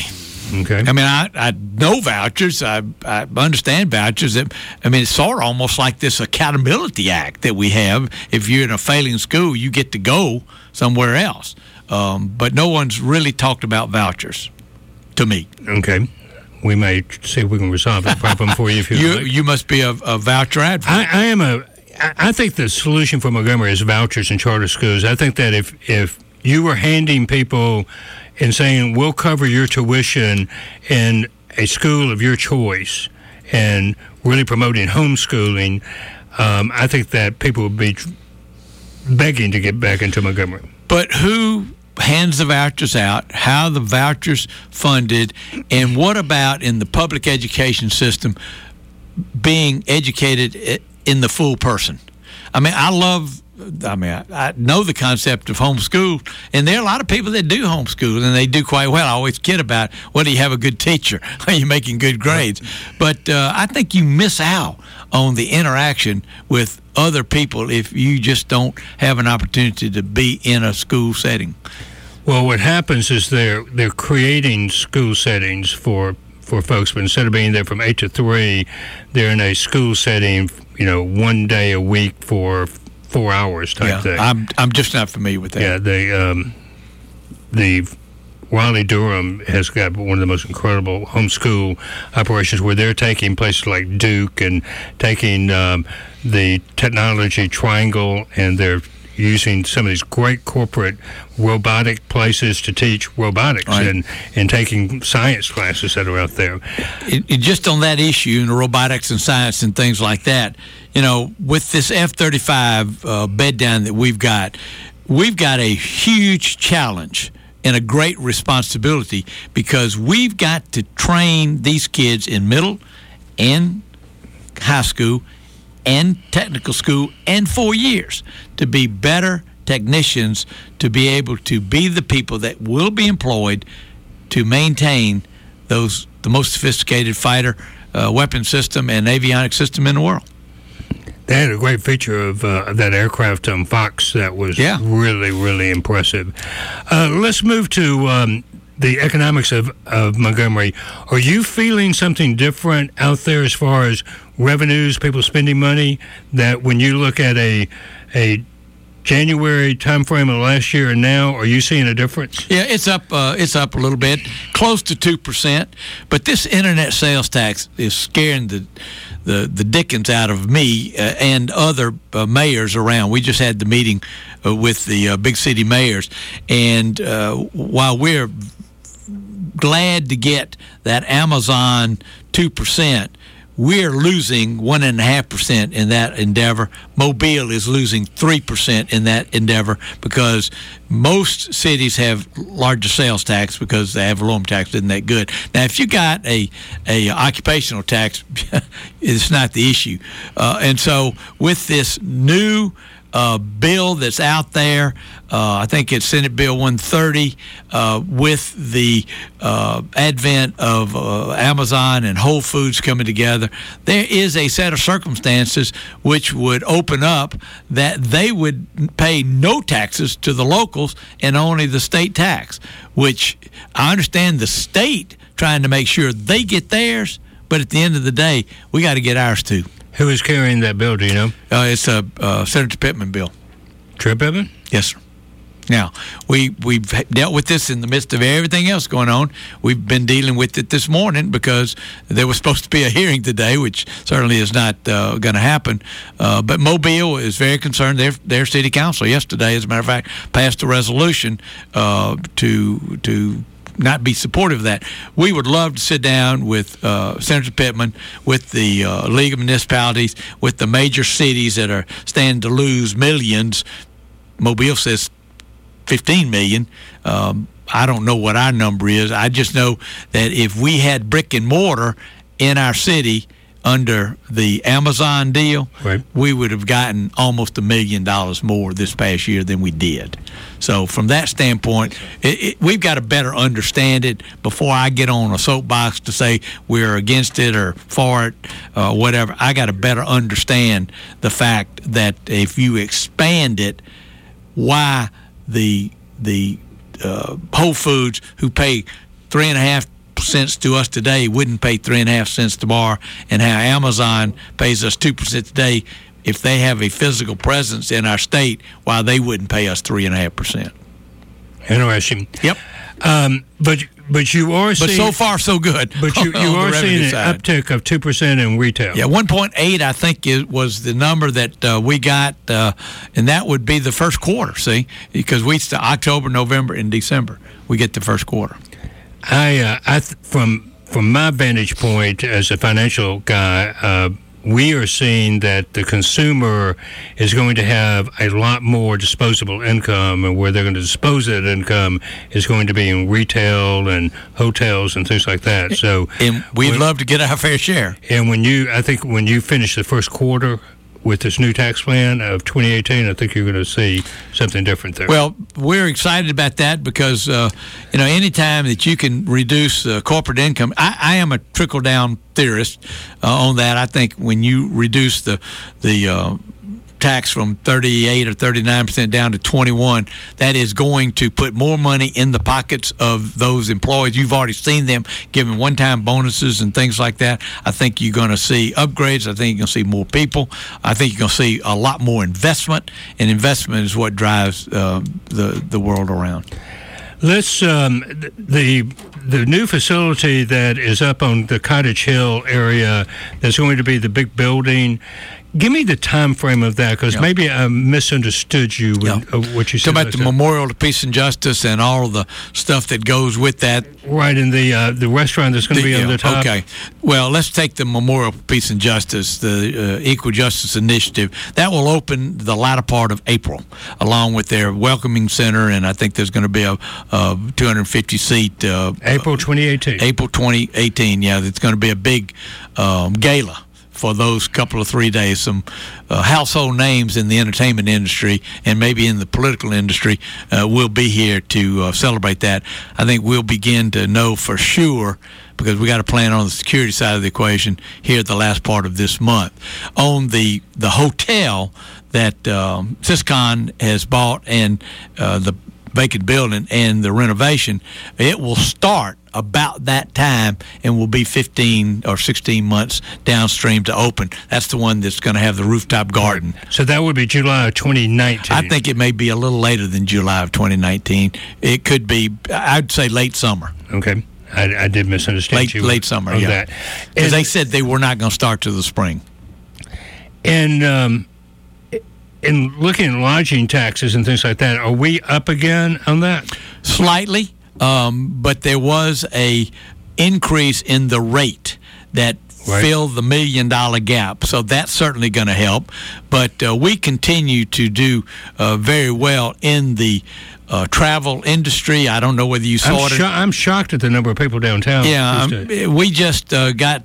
Okay. I mean, I know vouchers. I understand vouchers. I mean, it's sort of almost like this accountability act that we have. If you're in a failing school, you get to go somewhere else. But no one's really talked about vouchers to me. Okay. We may see if we can resolve the problem for you if you like. You must be a voucher advocate. I think the solution for Montgomery is vouchers and charter schools. I think that if you were handing people and saying, we'll cover your tuition in a school of your choice and really promoting homeschooling, I think that people would be begging to get back into Montgomery. But who hands the vouchers out, how the vouchers funded, and what about in the public education system being educated in the full person? I mean, I know the concept of homeschool, and there are a lot of people that do homeschool, and they do quite well. I always kid about, well, do you have a good teacher? Are you making good grades? But I think you miss out on the interaction with other people if you just don't have an opportunity to be in a school setting. Well, what happens is they're creating school settings for folks, but instead of being there from 8 to 3, they're in a school setting, 1 day a week for 4 hours type thing. I'm just not familiar with that. Yeah, the Raleigh-Durham has got one of the most incredible homeschool operations where they're taking places like Duke and taking the technology triangle, and they're using some of these great corporate robotic places to teach robotics, right, and taking science classes that are out there. Just on that issue, robotics and science and things like that, with this F-35 bed down that we've got a huge challenge and a great responsibility, because we've got to train these kids in middle and high school and technical school and 4 years to be better technicians, to be able to be the people that will be employed to maintain the most sophisticated fighter weapon system and avionics system in the world. They had a great feature of that aircraft on Fox that was really, really impressive. Let's move to the economics of Montgomery. Are you feeling something different out there as far as revenues, people spending money, that when you look at a January timeframe of last year and now, are you seeing a difference? Yeah, it's up a little bit, close to 2%. But this internet sales tax is scaring the dickens out of me and other mayors around. We just had the meeting with the big city mayors, and while we're glad to get that Amazon 2%, we're losing 1.5% in that endeavor. Mobile is losing 3% in that endeavor because most cities have larger sales tax because they have a loan tax isn't that good. Now, if you got a occupational tax, it's not the issue. And so with this new bill that's out there, I think it's Senate Bill 130, with the advent of Amazon and Whole Foods coming together, there is a set of circumstances which would open up that they would pay no taxes to the locals and only the state tax, which I understand the state trying to make sure they get theirs, but at the end of the day, we got to get ours too. Who is carrying that bill, do you know? It's a Senator Pittman bill. Trip Pittman? Yes, sir. Now, we've dealt with this in the midst of everything else going on. We've been dealing with it this morning because there was supposed to be a hearing today, which certainly is not going to happen. But Mobile is very concerned. Their city council yesterday, as a matter of fact, passed a resolution to not be supportive of that. We would love to sit down with Senator Pittman, with the League of Municipalities, with the major cities that are standing to lose millions. Mobile says 15 million. I don't know what our number is. I just know that if we had brick and mortar in our city under the Amazon deal, right, we would have gotten almost $1 million more this past year than we did. So from that standpoint, we've got to better understand it before I get on a soapbox to say we're against it or for it or whatever. I got to better understand the fact that if you expand it, why the Whole Foods, who pay 3.5% cents to us today wouldn't pay 3.5 cents tomorrow, and how Amazon pays us 2% today, if they have a physical presence in our state, why they wouldn't pay us 3.5%. Interesting. Yep. But you are seeing... But so far, so good. But you are seeing an uptick of 2% in retail. Yeah, 1.8, I think, was the number that we got, and that would be the first quarter, see? Because October, November, and December, we get the first quarter. From my vantage point as a financial guy, we are seeing that the consumer is going to have a lot more disposable income, and where they're going to dispose of that income is going to be in retail and hotels and things like that. So, and we'd love to get our fair share. And when you finish the first quarter with this new tax plan of 2018, I think you're going to see something different there. Well, we're excited about that because, anytime that you can reduce corporate income, I am a trickle-down theorist on that. I think when you reduce the tax from 38 or 39% down to 21, that is going to put more money in the pockets of those employees. You've already seen them giving one-time bonuses and things like that. I think you're going to see upgrades. I think you're going to see more people. I think you're going to see a lot more investment, and investment is what drives the world around. Let's the new facility that is up on the Cottage Hill area, that's going to be the big building. Give me the time frame of that, because maybe I misunderstood you when what you said. About the Memorial to Peace and Justice and all the stuff that goes with that. Right, in the restaurant that's going to be on the top. Okay. Well, let's take the Memorial to Peace and Justice, the Equal Justice Initiative. That will open the latter part of April, along with their welcoming center, and I think there's going to be a 250-seat. April 2018. April 2018, yeah. It's going to be a big gala for those couple of 3 days. Some household names in the entertainment industry and maybe in the political industry will be here to celebrate that. I think we'll begin to know for sure, because we got a plan on the security side of the equation here at the last part of this month. On the hotel that Syscon has bought, and the vacant building and the renovation, it will start about that time and will be 15 or 16 months downstream to open. That's the one that's going to have the rooftop garden. So that would be July of 2019. I think it may be a little later than July of 2019. It could be, I'd say, late summer. Okay. I did misunderstand you. Late summer, yeah. Because they said they were not going to start till the spring. And in looking at lodging taxes and things like that, are we up again on that? Slightly, but there was a increase in the rate that filled the $1 million gap, so that's certainly going to help. But we continue to do very well in the travel industry. I don't know whether you saw it. I'm shocked at the number of people downtown. Yeah, we just got...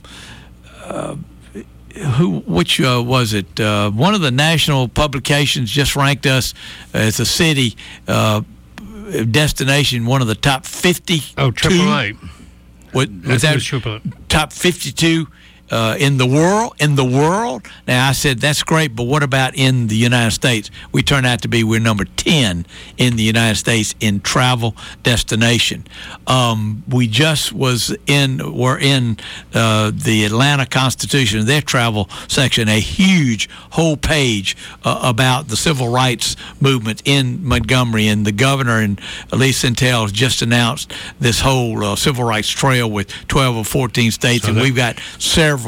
which was it? One of the national publications just ranked us as a city destination, one of the top 50. Oh, AAA. Was that top 52 in the world? In the world? Now, I said, that's great, but what about in the United States? We turned out to be, we're number 10 in the United States in travel destination. We just were in the Atlanta Constitution, their travel section, a huge whole page about the civil rights movement in Montgomery, and the governor and Lee Sentell just announced this whole civil rights trail with 12 or 14 states, and we've got several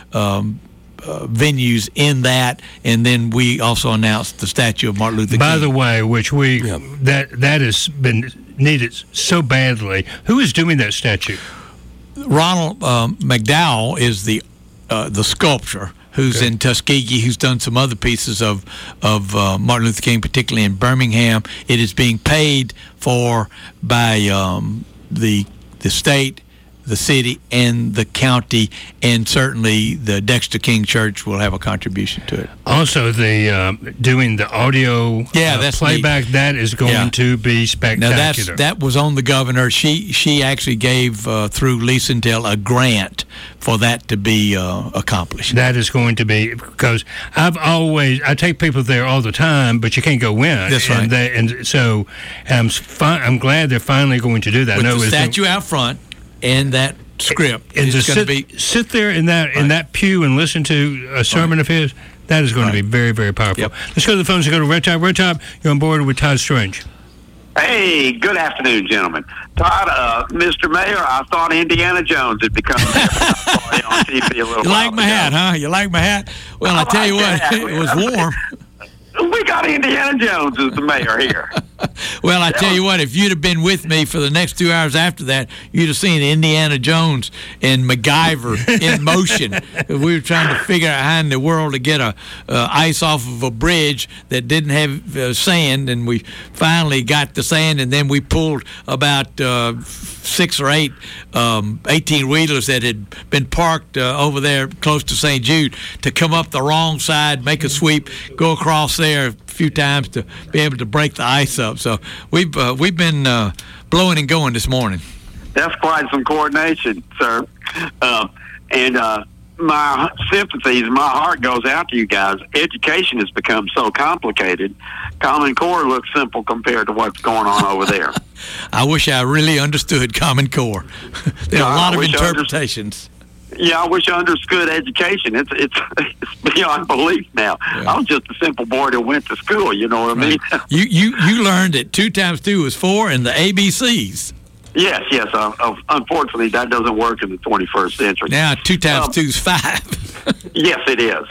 venues in that, and then we also announced the statue of Martin Luther King. By the way, which that has been needed so badly. Who is doing that statue? Ronald McDowell is the sculptor who's in Tuskegee, who's done some other pieces of Martin Luther King, particularly in Birmingham. It is being paid for by the state, the city, and the county, and certainly the Dexter King Church will have a contribution to it. Also, the doing the audio that's playback, that is going to be spectacular. Now, that was on the governor. She actually gave, through Lee Sentell, a grant for that to be accomplished. That is going to be, because I take people there all the time, but you can't go in. That's right. So I'm glad they're finally going to do that. With the statue out front, and that script And is to going to be sit there in that pew and listen to a sermon of his. That is going to be very, very powerful. Let's go to the phones and go to Red Top. Red Top, you're on board with Todd Strange. Hey, good afternoon, gentlemen. Todd, Mr. Mayor, I thought Indiana Jones had become on TV a little You like my hat, huh? You like my hat? Well, I tell you what, it was warm. We got Indiana Jones as the mayor here. Well, I tell you what, if you'd have been with me for the next 2 hours after that, you'd have seen Indiana Jones and MacGyver in motion. We were trying to figure out how in the world to get ice off of a bridge that didn't have sand, and we finally got the sand, and then we pulled about 6 or 8 18-wheelers that had been parked over there close to St. Jude to come up the wrong side, make a sweep, go across there a few times to be able to break the ice up. So we've been blowing and going this morning. That's quite some coordination, sir. And my sympathies, my heart goes out to you guys. Education has become so complicated. Common Core looks simple compared to what's going on over there. I wish I really understood Common Core. There are a lot of interpretations. I wish I understood education. It's beyond belief now. I was just a simple boy that went to school. You know what I mean? You learned that 2 times 2 is 4 and the ABCs. Yes. Unfortunately, that doesn't work in the 21st century. Now 2 times 2 is 5. Yes, it is.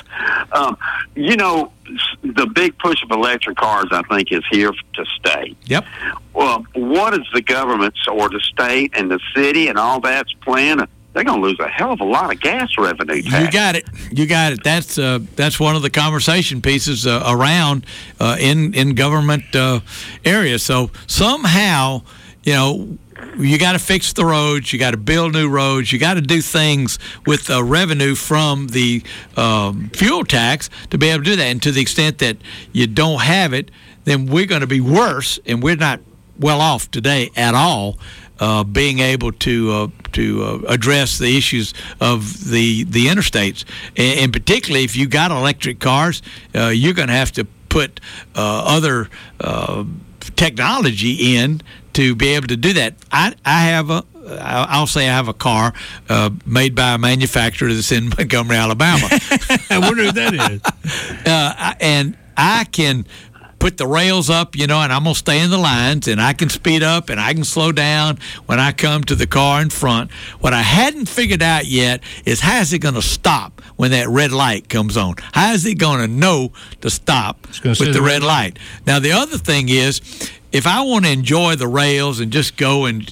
The big push of electric cars, I think, is here to stay. Yep. Well, what is the government or the state and the city and all that's planning? They're going to lose a hell of a lot of gas revenue tax. You got it. That's one of the conversation pieces around in government areas. So somehow, you got to fix the roads. You got to build new roads. You got to do things with revenue from the fuel tax to be able to do that. And to the extent that you don't have it, then we're going to be worse, and we're not well off today at all. Being able to address the issues of the interstates, and particularly if you got electric cars, you're going to have to put other technology in to be able to do that. I'll say I have a car made by a manufacturer that's in Montgomery, Alabama. I wonder who that is. And I can put the rails up, and I'm going to stay in the lines, and I can speed up and I can slow down when I come to the car in front. What I hadn't figured out yet is how is it going to stop when that red light comes on? How is it going to know to stop with the red light? Now, the other thing is, if I want to enjoy the rails and just go and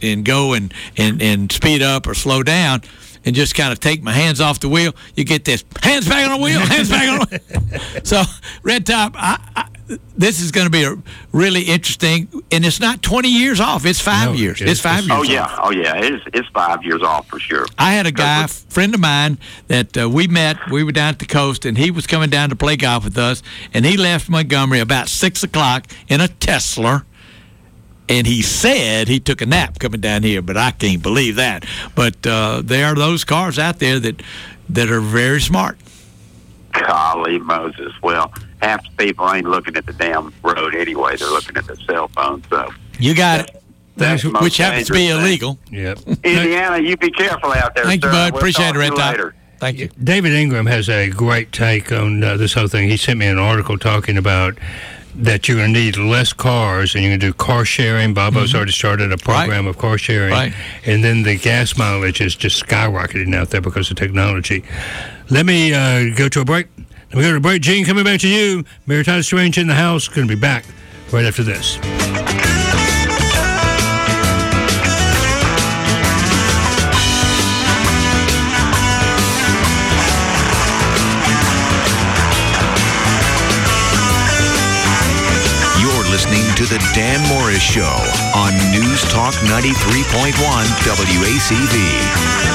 speed up or slow down and just kind of take my hands off the wheel, you get this, hands back on the wheel, hands back on the wheel. So, Red Top, this is going to be a really interesting, and it's not 20 years off. It's 5 years. It's 5 years off. Oh, yeah. It's 5 years off for sure. I had a guy, friend of mine, that we met. We were down at the coast, and he was coming down to play golf with us, and he left Montgomery about 6 o'clock in a Tesla. And he said he took a nap coming down here, but I can't believe that. But there are those cars out there that are very smart. Golly Moses. Well, half the people ain't looking at the damn road anyway. They're looking at their cell phone. So you got it. Which happens to be illegal. Yep. Indiana, you be careful out there, Thank sir. you, bud. We'll Appreciate it, talk Red to you Top. later. Thank you. David Ingram has a great take on this whole thing. He sent me an article talking about that you're going to need less cars, and you're going to do car sharing. Bobo's already started a program of car sharing. Right. And then the gas mileage is just skyrocketing out there because of technology. Let me go to a break. Let me go to a break. Gene, coming back to you. Mayor Todd Strange in the house. Going to be back right after this. Listening to the Dan Morris Show on News Talk 93.1 WACV.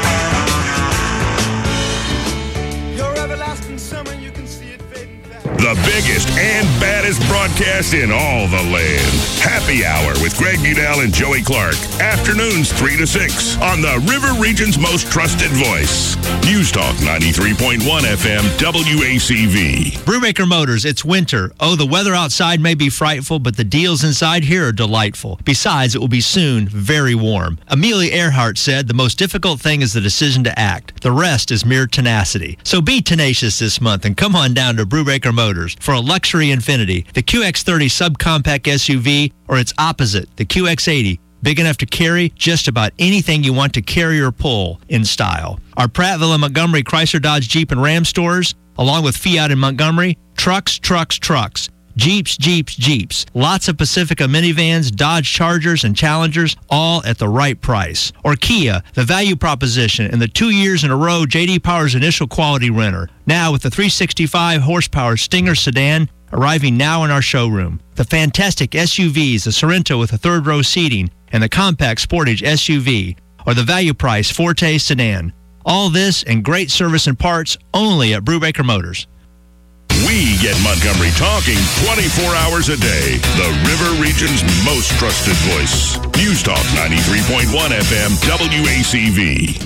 The the biggest and baddest broadcast in all the land. Happy Hour with Greg Budell and Joey Clark. Afternoons 3 to 6 on the River Region's most trusted voice. News Talk 93.1 FM WACV. Brubaker Motors, it's winter. Oh, the weather outside may be frightful, but the deals inside here are delightful. Besides, it will be soon very warm. Amelia Earhart said the most difficult thing is the decision to act. The rest is mere tenacity. So be tenacious this month and come on down to Brubaker Motors for a luxury Infiniti, the QX30 subcompact SUV, or its opposite, the QX80. Big enough to carry just about anything you want to carry or pull in style. Our Prattville and Montgomery Chrysler, Dodge, Jeep, and Ram stores, along with Fiat in Montgomery, trucks, Jeeps, Jeeps. Lots of Pacifica minivans, Dodge Chargers, and Challengers, all at the right price. Or Kia, the value proposition, and the 2 years in a row J.D. Power's initial quality renter. Now with the 365 horsepower Stinger sedan arriving now in our showroom. The fantastic SUVs, the Sorento with a third row seating, and the compact Sportage SUV, or the value price Forte sedan. All this and great service and parts only at Brubaker Motors. We get Montgomery talking 24 hours a day. The River Region's most trusted voice. News Talk 93.1 FM WACV.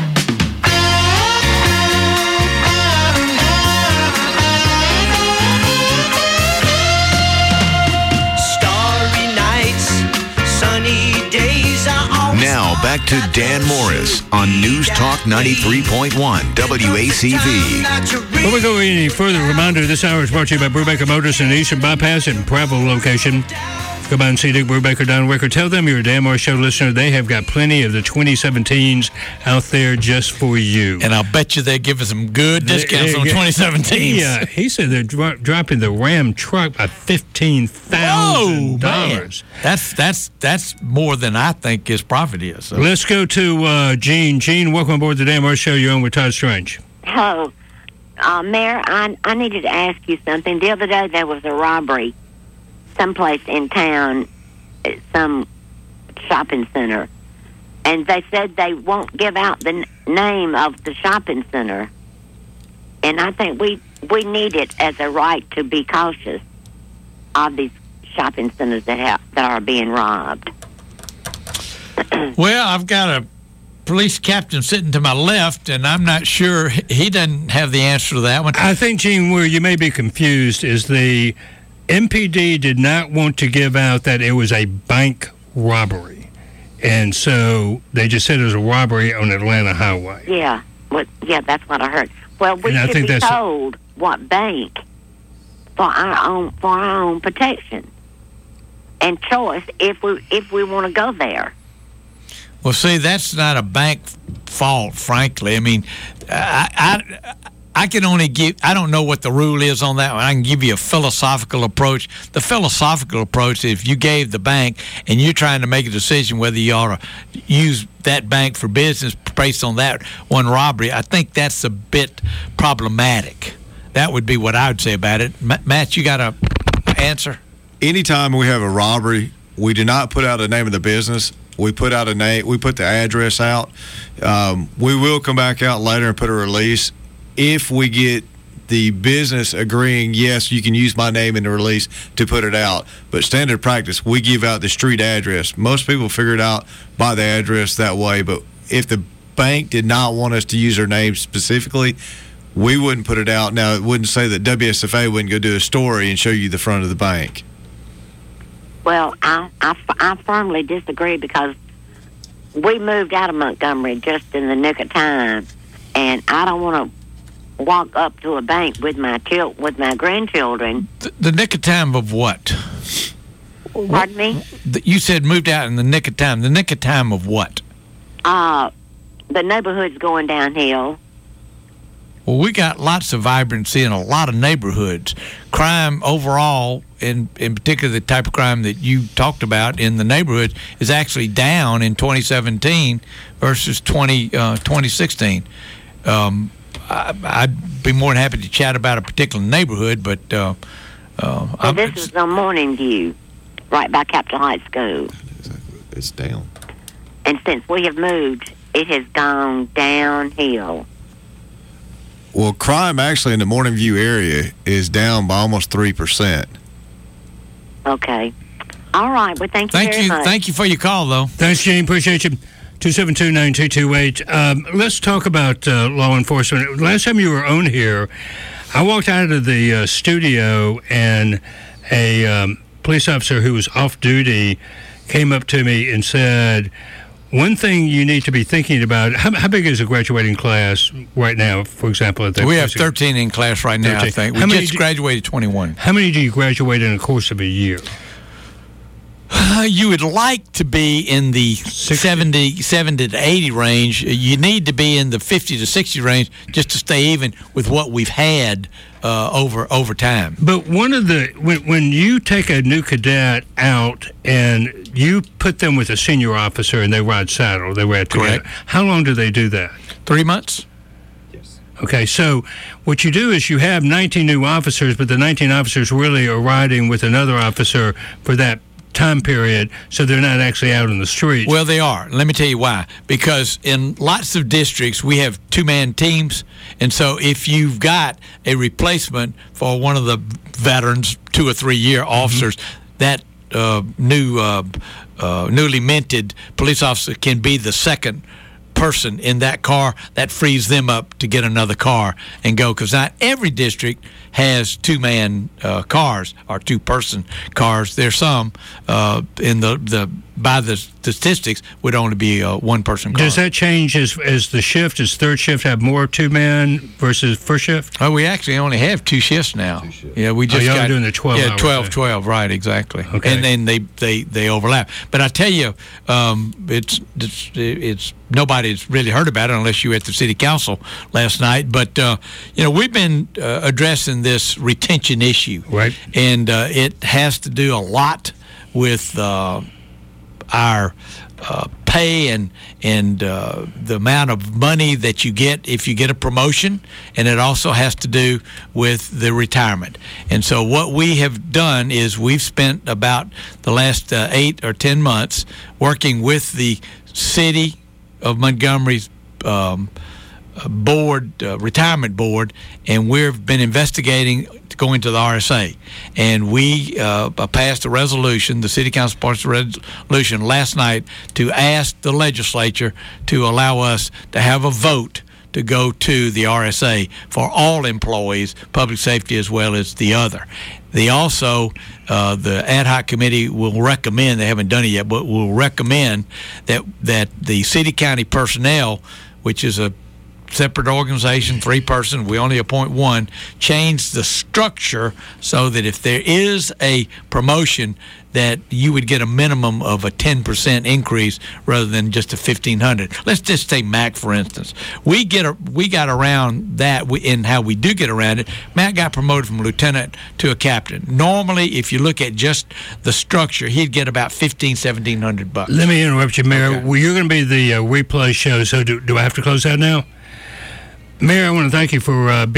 Starry nights, sunny days are always. Now back to Dan Morris on News Talk 93.1 WACV. Before we go any further, a reminder this hour is brought to you by Brubaker Motors and Eastern Bypass in Prattville location. Go by and see Dick Brubaker down Wicker. Tell them you're a Dan Morris Show listener. They have got plenty of the 2017s out there just for you. And I'll bet you they give us some good discounts on 2017s. Yeah, he said they're dropping the Ram truck by $15,000. That's more than I think his profit is. So. Let's go to Gene. Gene, welcome aboard the Dan Morris Show. You're on with Todd Strange. Hello. Mayor, I needed to ask you something. The other day there was a robbery someplace in town, some shopping center, and they said they won't give out the name of the shopping center. And I think we need it as a right to be cautious of these shopping centers that are being robbed. Well, I've got a police captain sitting to my left, and I'm not sure he doesn't have the answer to that one. I think, Gene, where you may be confused is the MPD did not want to give out that it was a bank robbery. And so they just said it was a robbery on Atlanta Highway. Yeah. Yeah, that's what I heard. Well, we should be told what bank for our own protection and choice if we want to go there. Well, see, that's not a bank fault, frankly. I mean, I can only give, I don't know what the rule is on that one. I can give you a philosophical approach. The philosophical approach is if you gave the bank and you're trying to make a decision whether you ought to use that bank for business based on that one robbery, I think that's a bit problematic. That would be what I would say about it. Matt, you got an answer? Anytime we have a robbery, we do not put out a name of the business. We put out a name. We put the address out. We will come back out later and put a release if we get the business agreeing, yes, you can use my name in the release to put it out. But standard practice, we give out the street address. Most people figure it out by the address that way. But if the bank did not want us to use their name specifically, we wouldn't put it out. Now, it wouldn't say that WSFA wouldn't go do a story and show you the front of the bank. Well, I firmly disagree because we moved out of Montgomery just in the nick of time, and I don't want to walk up to a bank with my grandchildren. The nick of time of what? Pardon me? You said moved out in the nick of time. The nick of time of what? The neighborhood's going downhill. Well, we got lots of vibrancy in a lot of neighborhoods. Crime overall, in particular the type of crime that you talked about in the neighborhood, is actually down in 2017 versus 2016. I'd be more than happy to chat about a particular neighborhood, but this is on Morning View, right by Capitol High School. It's down. And since we have moved, it has gone downhill. Well, crime actually in the Morning View area is down by almost 3%. Okay. All right. Well, thank you very much. Thank you for your call, though. Thanks, Gene. Appreciate you. 272-9228. Let's talk about law enforcement. Last time you were on here, I walked out of the studio and a police officer who was off duty came up to me and said, one thing you need to be thinking about, how big is a graduating class right now, for example? At we have 13 in class right now, 13. I think. We just graduated 21. How many do you graduate in the course of a year? You would like to be in the 70 to 80 range. You need to be in the 50 to 60 range just to stay even with what we've had over time. But one of the when you take a new cadet out and you put them with a senior officer and they ride saddle, they ride together. Correct. How long do they do that? 3 months. Okay, so what you do is you have 19 new officers, but the 19 officers really are riding with another officer for that time period, so they're not actually out in the street. Well, they are. Let me tell you why. Because in lots of districts, we have two-man teams, and so if you've got a replacement for one of the veterans, 2 or 3 year officers, that newly minted police officer can be the second person in that car. That frees them up to get another car and go, because not every district has two-man cars or two-person cars. There's some in the by the statistics would only be a one-person car. Does that change as the shift? Does third shift have more two-man versus first shift? Oh, we actually only have 2 shifts now. Yeah, we just got doing the 12 Yeah, hours, 12, right, exactly. Okay. And then they overlap. But I tell you, it's nobody's really heard about it unless you were at the city council last night. But we've been addressing this retention issue, right? And it has to do a lot with our pay and the amount of money that you get if you get a promotion, and it also has to do with the retirement. And so what we have done is we've spent about the last 8 or 10 months working with the city of Montgomery's retirement board, and we've been investigating going to the RSA. And we passed a resolution, the city council passed a resolution last night to ask the legislature to allow us to have a vote to go to the RSA for all employees, public safety as well as the other. They also, the ad hoc committee will recommend, they haven't done it yet, but will recommend that the city county personnel, which is a separate organization, 3-person, we only appoint 1, change the structure so that if there is a promotion, that you would get a minimum of a 10% increase rather than just a $1,500. Let's just say Mac, for instance. We got around that in how we do get around it. Mac got promoted from lieutenant to a captain. Normally, if you look at just the structure, he'd get about $1,700. Let me interrupt you, Mayor. Okay. Well, you're going to be the replay show, so do I have to close that now? Mayor, I want to thank you for being